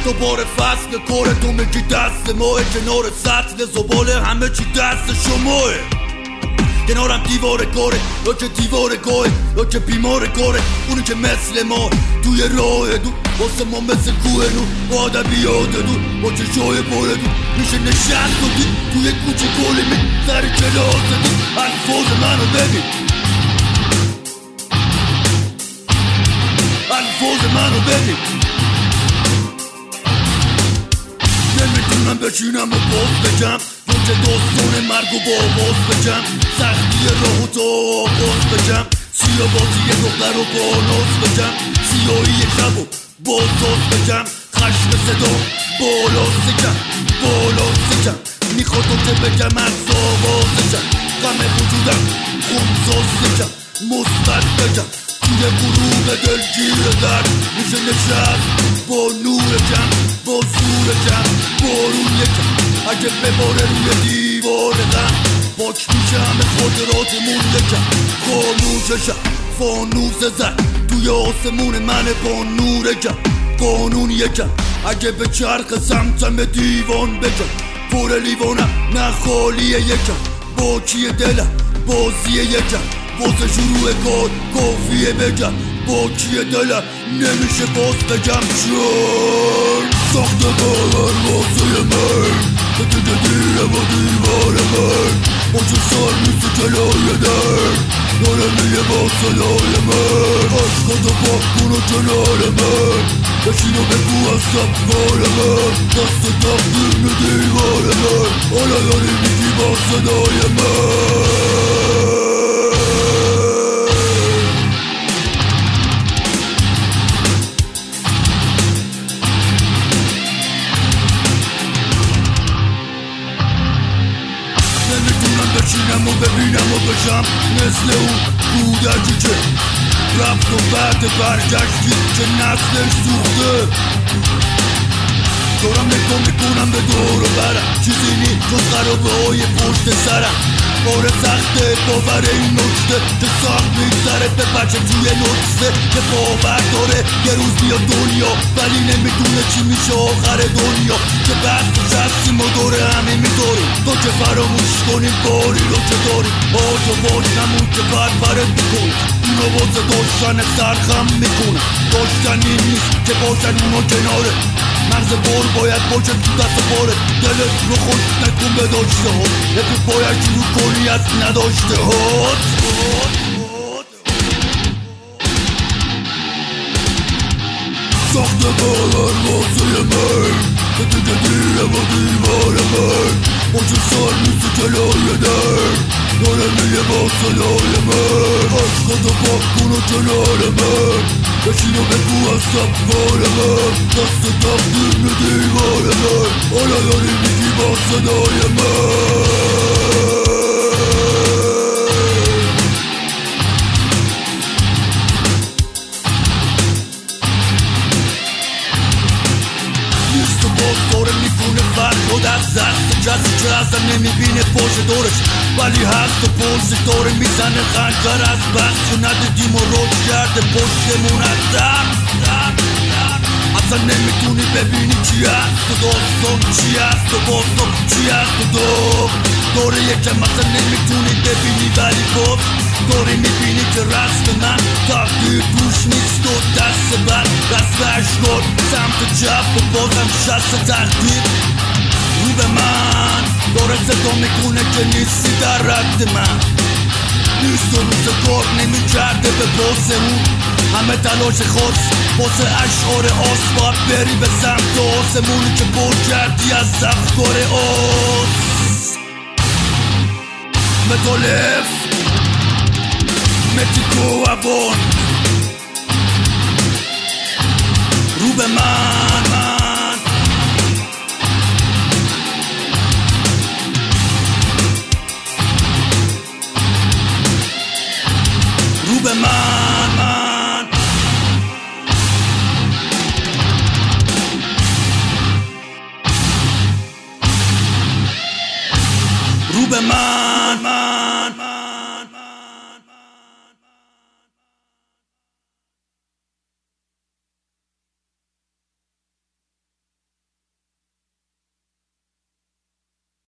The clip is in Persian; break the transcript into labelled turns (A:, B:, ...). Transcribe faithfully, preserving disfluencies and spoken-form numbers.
A: دوباره فصل کار تو میگی دست ماه کنار سطل زباله همه چی دست شماه کنارم دیوار کاره یا که دیوار گاه یا که بیمار کاره اونی که مثل ما توی راه دور واسه ما مثل کوه نور با ادبیات دور با چشای باره دور میشه نشست و دید توی کوچه کلی می سر کلاس دید الفاظ منو ببین الفاظ منو ببین نمیتونم بشینم و باز بگم تو که داستان مرگ و باز بگم سختی راه و تا آغاز بگم سیاه بازی دختر و با ناز بگم سیاهی شب و بازاز بگم خشم صدا بالا سکم بالا سکم میخواد تو که بگم از آوازشم غم وجودم خونساز سکم مثبت بگم توی غروب دلگیر درد میشه نشست با نور کم با زور کم بارون یکم اگه بباره روی دیوار غم پاک میشه همه خاطراتمون یکم خاموششم فانوس زد توی آسمون من با نور کم قانون یکم اگه به چرخ سمتم به دیوان بگم پر لیوانم نه خالیه یکم با کیه دلم بازی یکم واسه شروع کار کافیه بگم با کیه دلم نمیشه باز بگم چون ساخت باور واسه من که تو دیره با دیوار من با چه سر نیست جلای در داره میگه با صدای من عشقاتو پاک کن و کنار من بشین و بگو از سفار من دست تقدیم دیوار من حالا داری میگی با صدای من بشینم و ببینم و بشم مثل اون کودکی که رفت و بعد برگشتی که نسلش سوخته دارم نگاه میکنم به دور و برم چیزی نی جز خرابه های پشت سرم باره سخته باور این نکته که سخت میگذره به بچه توی نکسته که باور داره یه روز بیاد دنیا ولی نمیدونه چی میشه آخر دنیا که بحثش هستیم و دوره همین میداریم تو که فراموش کنیم باری رو که داریم آجا باش نمون که پرپرت میکنیم اینو واسه داشتن سرخم میکنم داشتن این نیست که باشن اونا کناره مغز بار باید باشه تو دست باره دلت رو خوش نکن به داشته ها یکی باید شروع کنی از نداشته ها ساخت باور واسه من که تو دیره با دیوار من با چه سر نیست جلای در داره میگه با صدای من عشقاتو پاک کن و کنار من بشین و بگو از سفار من دست تقدیم دیوار من حالا داری میگی با صدای من نیست و باز داره میکنه فرق و دست دست کسی که ازم نمیبینه پاش دورش ولی هست و پرسش داره میزنه خنجر از بس که ندیدیم و روش کرده پشتمون از در اصلا نمیتونی ببینی چی هست و داستان چی هست و باستان چی هست و دار داره یکم اصلا نمیتونی ببینی ولی باز داری میبینی که رست من تقدیر توش نیست و دست بر دست اشکار سمت چپ و بازم شست تقدیر رو به من داره صدا میکنه که نیستی در رد من نیست و روز کار نمیکرده به باس اون همه تلاش خاص واسه اشعار آس باید بری به سمت آسمونی که پر کردی از افکار آس متالف متیکو اوان رو به من من رو به من من رو به من